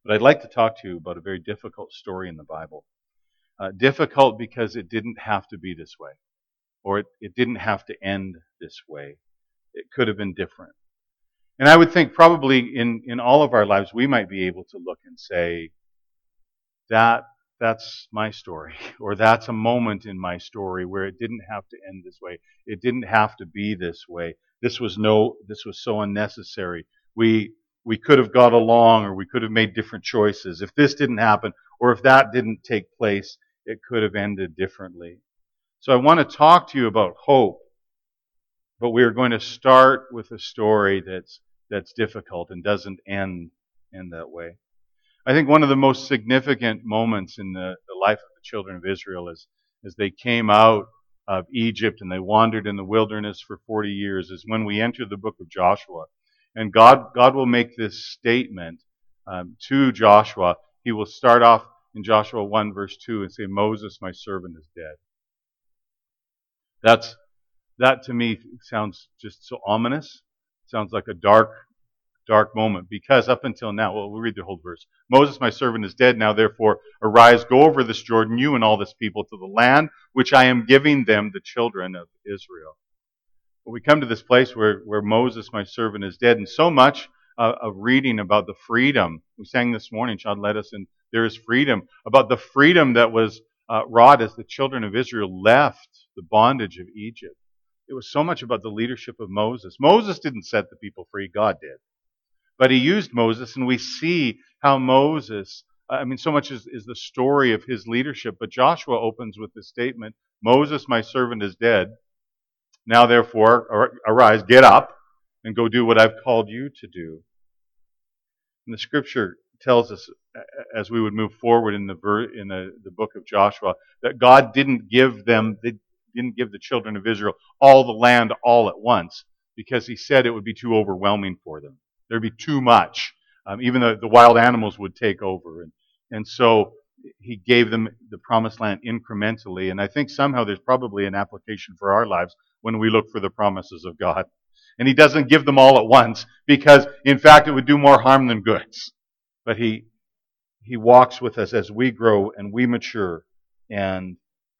But I'd like to talk to you about a very difficult story in the Bible. Difficult because it didn't have to be this way, or it didn't have to end this way. It could have been different. And I would think probably in all of our lives, we might be able to look and say, that's my story, or that's a moment in my story where it didn't have to end this way. It didn't have to be this way. This was so unnecessary. We could have got along, or we could have made different choices. If this didn't happen, or if that didn't take place, it could have ended differently. So I want to talk to you about hope, but we are going to start with a story that's difficult and doesn't end in that way. I think one of the most significant moments in the life of the children of Israel is as they came out of Egypt and they wandered in the wilderness for 40 years is when we enter the book of Joshua. And God will make this statement to Joshua. He will start off in Joshua 1 verse 2 and say, Moses, my servant, is dead. That to me sounds just so ominous. Sounds like a dark moment, because up until now, well, we'll read the whole verse. Moses, my servant, is dead. Now, therefore, arise, go over this Jordan, you and all this people, to the land which I am giving them, the children of Israel. But we come to this place where Moses, my servant, is dead, and so much of reading about the freedom. We sang this morning, Sean led us in There is Freedom, about the freedom that was wrought as the children of Israel left the bondage of Egypt. It was so much about the leadership of Moses. Moses didn't set the people free, God did. But he used Moses, and we see how Moses, so much is the story of his leadership. But Joshua opens with this statement, Moses, my servant, is dead. Now, therefore, arise, get up, and go do what I've called you to do. And the scripture tells us, as we would move forward in the book of Joshua, that God didn't give the children of Israel all the land all at once, because he said it would be too overwhelming for them. There'd be too much. Even the wild animals would take over. And so he gave them the promised land incrementally. And I think somehow there's probably an application for our lives when we look for the promises of God. And he doesn't give them all at once, because in fact it would do more harm than good. But he walks with us as we grow and we mature, and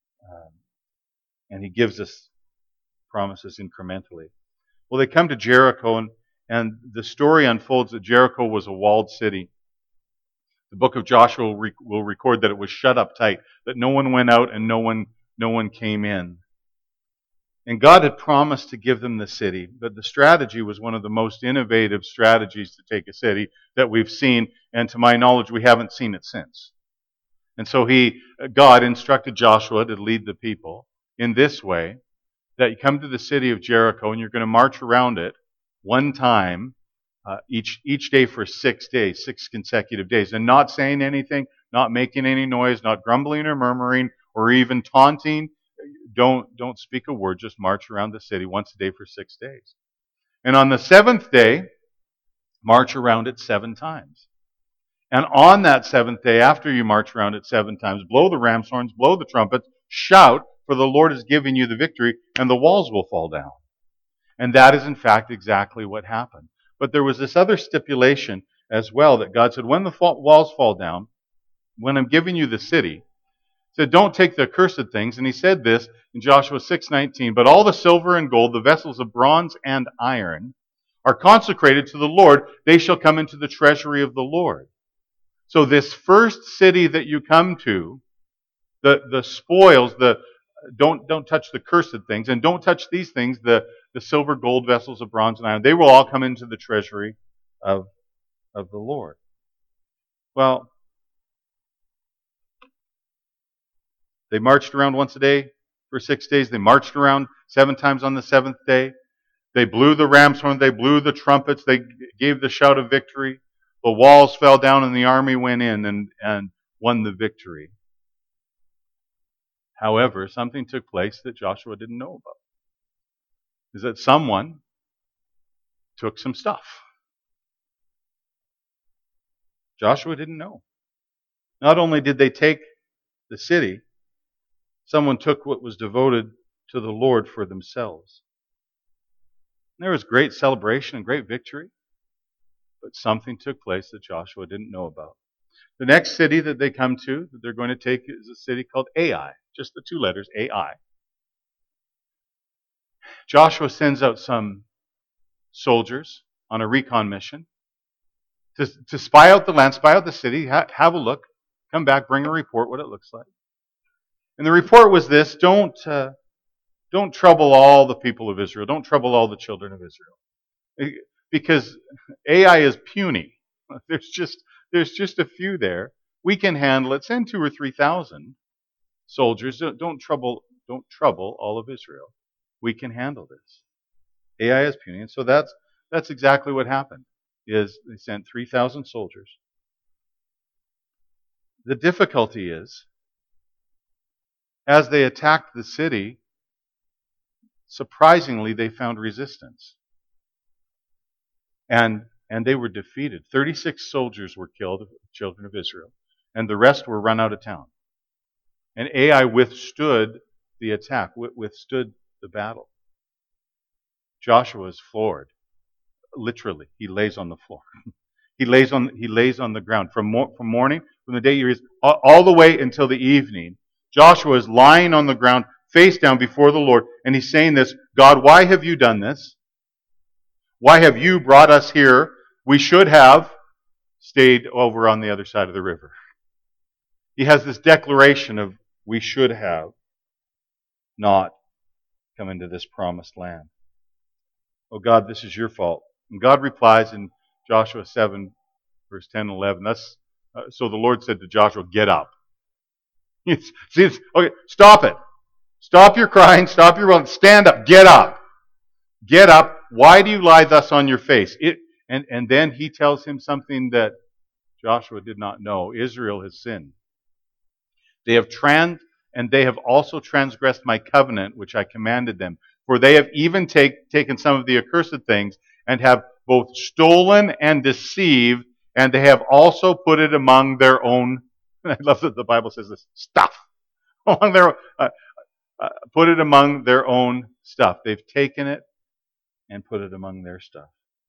he gives us promises incrementally. Well, they come to Jericho, and the story unfolds that Jericho was a walled city. The book of Joshua will record that it was shut up tight, that no one went out and no one came in. And God had promised to give them the city, but the strategy was one of the most innovative strategies to take a city that we've seen, and to my knowledge, we haven't seen it since. And so God instructed Joshua to lead the people in this way, that you come to the city of Jericho and you're going to march around it one time each day for 6 days, 6 consecutive days, and not saying anything, not making any noise, not grumbling or murmuring or even taunting. Don't speak a word, just march around the city once a day for 6 days. And on the 7th day, march around it 7 times. And on that 7th day, after you march around it 7 times, blow the ram's horns, blow the trumpets, shout, for the Lord is giving you the victory, and the walls will fall down. And that is in fact exactly what happened. But there was this other stipulation as well, that God said, when the walls fall down, when I'm giving you the city, he said, don't take the accursed things. And he said this in Joshua 6:19, but all the silver and gold, the vessels of bronze and iron, are consecrated to the Lord. They shall come into the treasury of the Lord. So this first city that you come to, the spoils, don't touch the cursed things, and don't touch these things, the silver, gold, vessels of bronze and iron. They will all come into the treasury of the Lord. Well, they marched around once a day for 6 days. They marched around 7 times on the 7th day. They blew the ram's horn. They blew the trumpets. They gave the shout of victory. The walls fell down and the army went in and won the victory. However, something took place that Joshua didn't know about. Is that someone took some stuff. Joshua didn't know. Not only did they take the city, someone took what was devoted to the Lord for themselves. And there was great celebration and great victory, but something took place that Joshua didn't know about. The next city that they come to, that they're going to take, is a city called Ai. Just the two letters, Ai. Joshua sends out some soldiers on a recon mission to spy out the land, spy out the city, have a look, come back, bring a report what it looks like. And the report was this: don't trouble all the people of Israel. Don't trouble all the children of Israel. Because Ai is puny. There's just a few there. We can handle it. Send 2,000 or 3,000 soldiers. Don't trouble all of Israel. We can handle this. Ai is puny. And so that's exactly what happened. Is they sent 3,000 soldiers. The difficulty is, as they attacked the city, surprisingly, they found resistance. And they were defeated. 36 soldiers were killed, children of Israel, and the rest were run out of town. And Ai withstood the attack, withstood the battle. Joshua is floored. Literally, he lays on the floor. He lays on the ground from morning, from the day he is all the way until the evening. Joshua is lying on the ground, face down before the Lord, and he's saying this: God, why have you done this? Why have you brought us here? We should have stayed over on the other side of the river. He has this declaration of, we should have not come into this promised land. Oh God, this is your fault. And God replies in Joshua 7, verse 10 and 11. So the Lord said to Joshua, get up. Okay, stop it. Stop your crying. Stop your running. Stand up. Get up. Get up. Why do you lie thus on your face? And then he tells him something that Joshua did not know. Israel has sinned. They have also transgressed my covenant, which I commanded them. For they have even taken some of the accursed things, and have both stolen and deceived, and they have also put it among their own. I love that the Bible says this: stuff. Put it among their own stuff. They've taken it and put it among their stuff.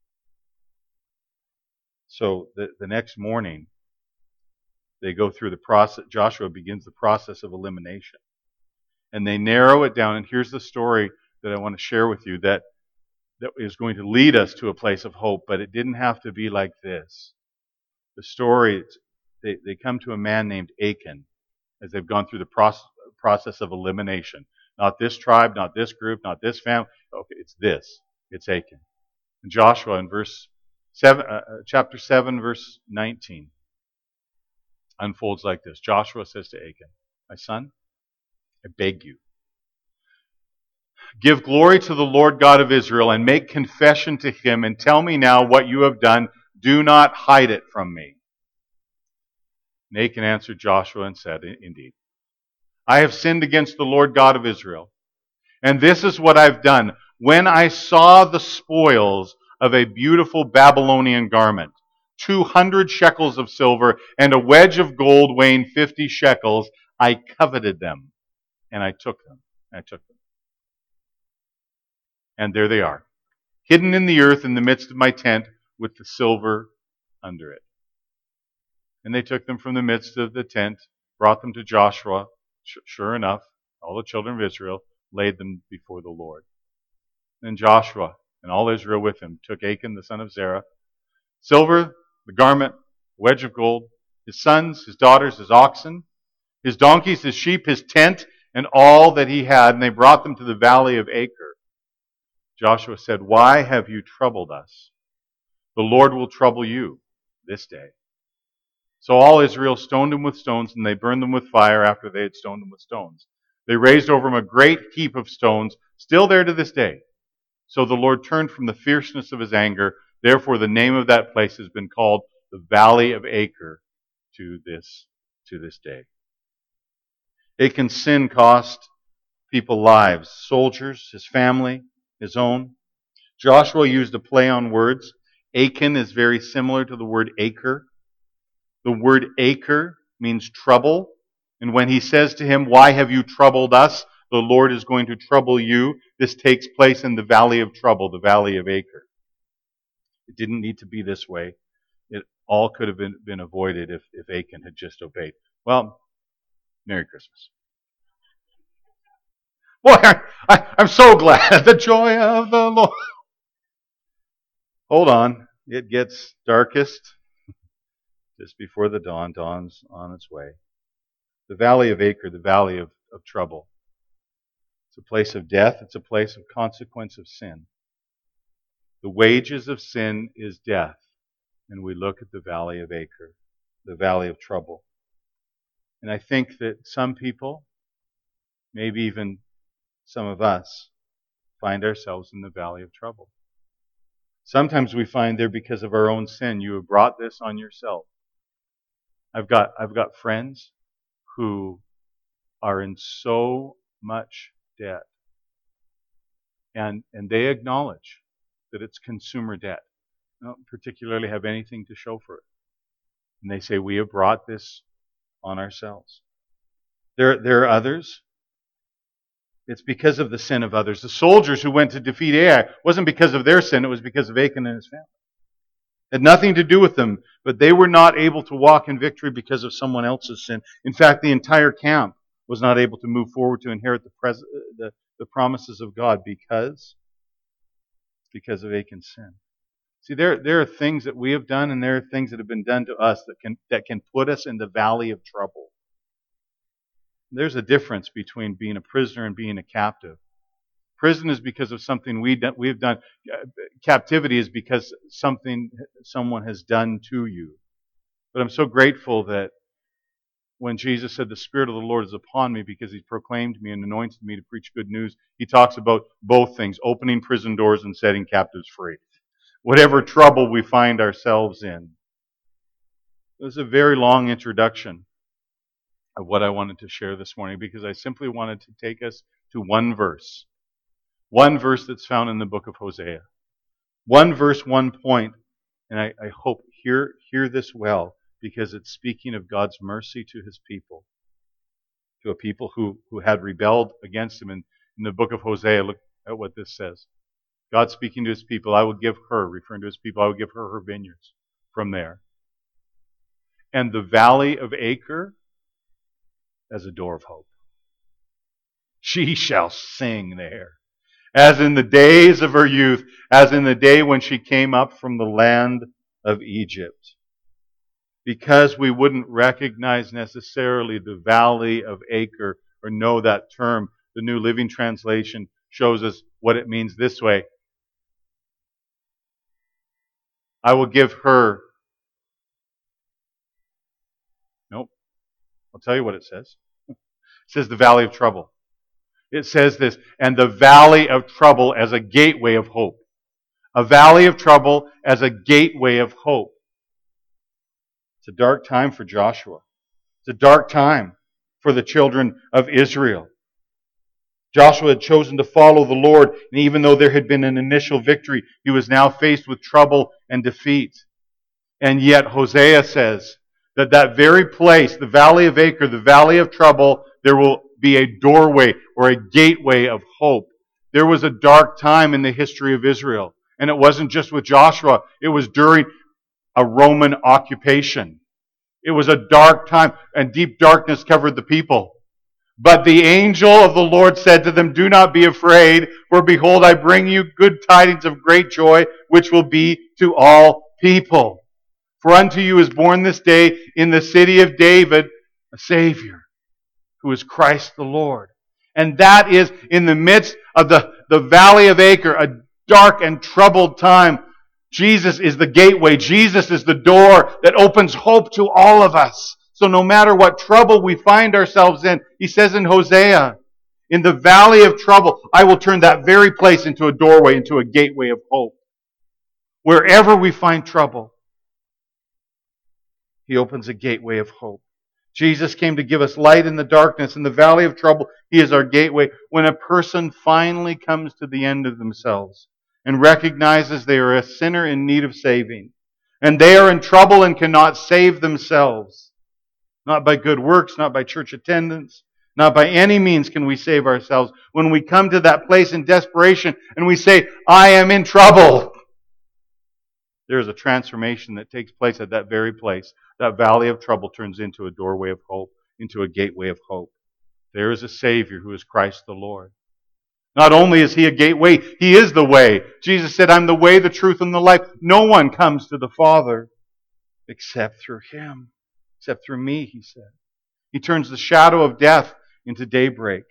So the next morning, they go through the process. Joshua begins the process of elimination. And they narrow it down. And here's the story that I want to share with you that is going to lead us to a place of hope. But it didn't have to be like this. The story, they come to a man named Achan as they've gone through the process of elimination. Not this tribe, not this group, not this family. Okay, it's this. It's Achan. And Joshua in chapter 7, verse 19 unfolds like this. Joshua says to Achan, my son, I beg you, give glory to the Lord God of Israel and make confession to him and tell me now what you have done. Do not hide it from me. And Achan answered Joshua and said, indeed, I have sinned against the Lord God of Israel. And this is what I've done. When I saw the spoils of a beautiful Babylonian garment, 200 shekels of silver, and a wedge of gold weighing 50 shekels, I coveted them, and I took them. And there they are, hidden in the earth in the midst of my tent with the silver under it. And they took them from the midst of the tent, brought them to Joshua. Sure enough, all the children of Israel laid them before the Lord. Then Joshua and all Israel with him took Achan the son of Zerah, silver, the garment, the wedge of gold, his sons, his daughters, his oxen, his donkeys, his sheep, his tent, and all that he had, and they brought them to the valley of Achor. Joshua said, why have you troubled us? The Lord will trouble you this day. So all Israel stoned him with stones, and they burned them with fire after they had stoned him with stones. They raised over him a great heap of stones, still there to this day. So the Lord turned from the fierceness of his anger. Therefore the name of that place has been called the Valley of Achor to this day. Achan's sin cost people lives, soldiers, his family, his own. Joshua used a play on words. Achan is very similar to the word acre. The word acre means trouble. And when he says to him, why have you troubled us? The Lord is going to trouble you. This takes place in the valley of trouble, the valley of Achor. It didn't need to be this way. It all could have been avoided if Achan had just obeyed. Well, Merry Christmas. Boy, I'm so glad. The joy of the Lord. Hold on. It gets darkest just before the dawn. Dawn's on its way. The valley of Acre, the valley of trouble. It's a place of death. It's a place of consequence of sin. The wages of sin is death. And we look at the valley of Acre, the valley of trouble. And I think that some people, maybe even some of us, find ourselves in the valley of trouble. Sometimes we find there because of our own sin. You have brought this on yourself. I've got friends who are in so much debt. And they acknowledge that it's consumer debt. They don't particularly have anything to show for it. And they say, we have brought this on ourselves. There are others. It's because of the sin of others. The soldiers who went to defeat Ai wasn't because of their sin, it was because of Achan and his family. It had nothing to do with them, but they were not able to walk in victory because of someone else's sin. In fact, the entire camp was not able to move forward to inherit the promises of God because of Achan's sin. See, there are things that we have done, and there are things that have been done to us that can put us in the valley of trouble. There's a difference between being a prisoner and being a captive. Prison is because of something we have done. Captivity is because someone has done to you. But I'm so grateful that when Jesus said, the Spirit of the Lord is upon me because He's proclaimed me and anointed me to preach good news, He talks about both things, opening prison doors and setting captives free. Whatever trouble we find ourselves in. It was a very long introduction of what I wanted to share this morning because I simply wanted to take us to one verse. One verse that's found in the book of Hosea. One verse, one point. And I hope hear this well because it's speaking of God's mercy to His people. To a people who had rebelled against Him. And in the book of Hosea, look at what this says. God speaking to His people, I will give her, referring to His people, I will give her vineyards from there. And the valley of Acre as a door of hope. She shall sing there. As in the days of her youth, as in the day when she came up from the land of Egypt. Because we wouldn't recognize necessarily the valley of Acre or know that term, the New Living Translation shows us what it means this way. I will give her. Nope. I'll tell you what it says. It says the valley of trouble. It says this, and the valley of trouble as a gateway of hope. A valley of trouble as a gateway of hope. It's a dark time for Joshua. It's a dark time for the children of Israel. Joshua had chosen to follow the Lord, and even though there had been an initial victory, he was now faced with trouble and defeat. And yet Hosea says that very place, the valley of Acre, the valley of trouble, there will be a doorway or a gateway of hope. There was a dark time in the history of Israel. And it wasn't just with Joshua. It was during a Roman occupation. It was a dark time, and deep darkness covered the people. But the angel of the Lord said to them, do not be afraid, for behold, I bring you good tidings of great joy, which will be to all people. For unto you is born this day in the city of David a Savior, who is Christ the Lord. And that is in the midst of the valley of Acre, a dark and troubled time. Jesus is the gateway. Jesus is the door that opens hope to all of us. So no matter what trouble we find ourselves in, he says in Hosea, in the valley of trouble, I will turn that very place into a doorway, into a gateway of hope. Wherever we find trouble, he opens a gateway of hope. Jesus came to give us light in the darkness. In the valley of trouble, he is our gateway. When a person finally comes to the end of themselves and recognizes they are a sinner in need of saving, and they are in trouble and cannot save themselves, not by good works, not by church attendance, not by any means can we save ourselves. When we come to that place in desperation and we say, I am in trouble, There is a transformation that takes place at that very place. That valley of trouble turns into a doorway of hope, into a gateway of hope. There is a Savior who is Christ the Lord. Not only is He a gateway, He is the way. Jesus said, I'm the way, the truth, and the life. No one comes to the Father except through Him. Except through me, He said. He turns the shadow of death into daybreak.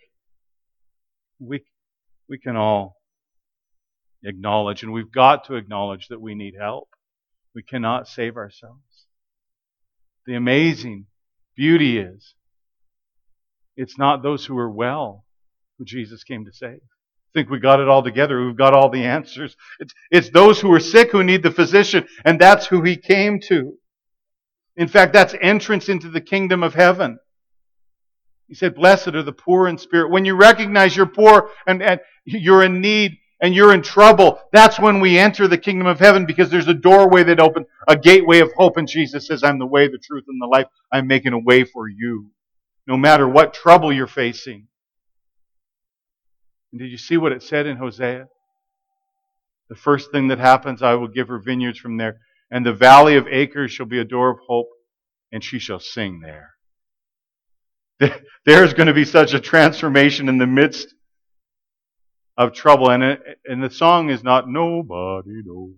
We can all acknowledge, and we've got to acknowledge that we need help. We cannot save ourselves. The amazing beauty is, it's not those who are well who Jesus came to save. Think we got it all together. We've got all the answers. It's those who are sick who need the physician, and that's who He came to. In fact, that's entrance into the kingdom of heaven. He said, blessed are the poor in spirit. When you recognize you're poor and you're in need and you're in trouble, that's when we enter the kingdom of heaven, because there's a doorway that opens, a gateway of hope. And Jesus says, I'm the way, the truth, and the life. I'm making a way for you, no matter what trouble you're facing. And did you see what it said in Hosea? The first thing that happens, I will give her vineyards from there, and the valley of acres shall be a door of hope, and she shall sing there. There's going to be such a transformation in the midst of trouble. And the song is not, nobody knows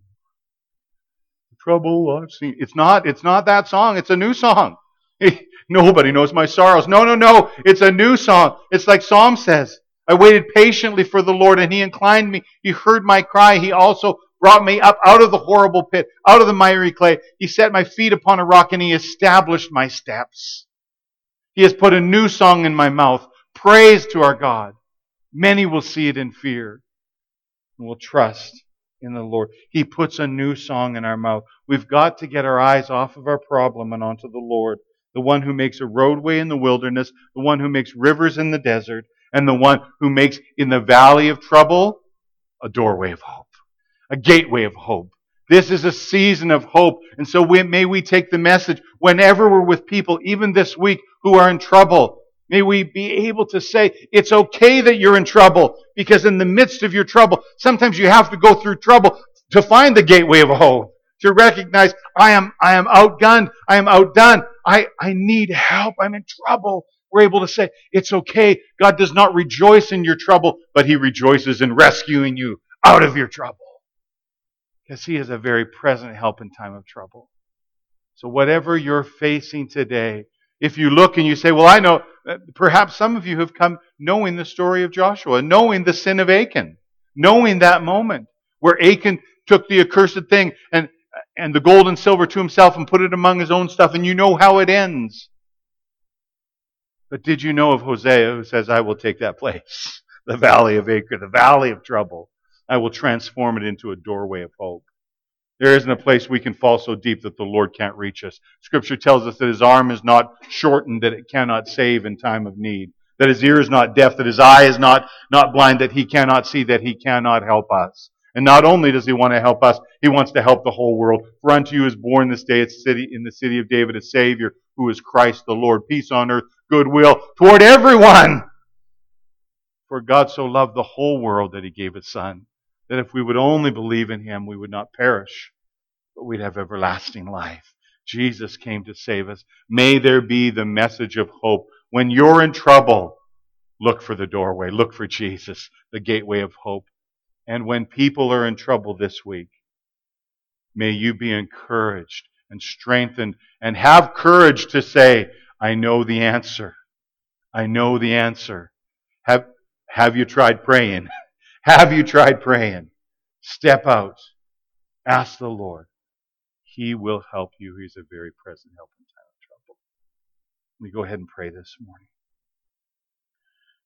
the trouble I've seen. It's not that song. It's a new song. Nobody knows my sorrows. No. It's a new song. It's like Psalm says, I waited patiently for the Lord, and He inclined me. He heard my cry. He also brought me up out of the horrible pit, out of the miry clay. He set my feet upon a rock, and He established my steps. He has put a new song in my mouth. Praise to our God. Many will see it in fear and will trust in the Lord. He puts a new song in our mouth. We've got to get our eyes off of our problem and onto the Lord, the one who makes a roadway in the wilderness, the one who makes rivers in the desert, and the one who makes in the valley of trouble a doorway of hope, a gateway of hope. This is a season of hope. And so may we take the message whenever we're with people, even this week, who are in trouble. May we be able to say, it's okay that you're in trouble, because in the midst of your trouble, sometimes you have to go through trouble to find the gateway of hope, to recognize, I am outgunned, I am outdone, I need help, I'm in trouble. We're able to say, it's okay. God does not rejoice in your trouble, but He rejoices in rescuing you out of your trouble. Because He is a very present help in time of trouble. So whatever you're facing today, if you look and you say, well, I know, perhaps some of you have come knowing the story of Joshua, knowing the sin of Achan, knowing that moment where Achan took the accursed thing and the gold and silver to himself and put it among his own stuff, and you know how it ends. But did you know of Hosea, who says, I will take that place, the valley of Acre, the valley of trouble. I will transform it into a doorway of hope. There isn't a place we can fall so deep that the Lord can't reach us. Scripture tells us that His arm is not shortened, that it cannot save in time of need. That His ear is not deaf, that His eye is not blind, that He cannot see, that He cannot help us. And not only does He want to help us, He wants to help the whole world. For unto you is born this day in the city of David a Savior, who is Christ the Lord. Peace on earth, goodwill toward everyone. For God so loved the whole world that He gave His Son, that if we would only believe in Him, we would not perish, but we'd have everlasting life. Jesus came to save us. May there be the message of hope. When you're in trouble, look for the doorway. Look for Jesus, the gateway of hope. And when people are in trouble this week, may you be encouraged and strengthened and have courage to say, I know the answer. I know the answer. Have you tried praying? Have you tried praying? Step out. Ask the Lord. He will help you. He's a very present help in time of trouble. Let me go ahead and pray this morning.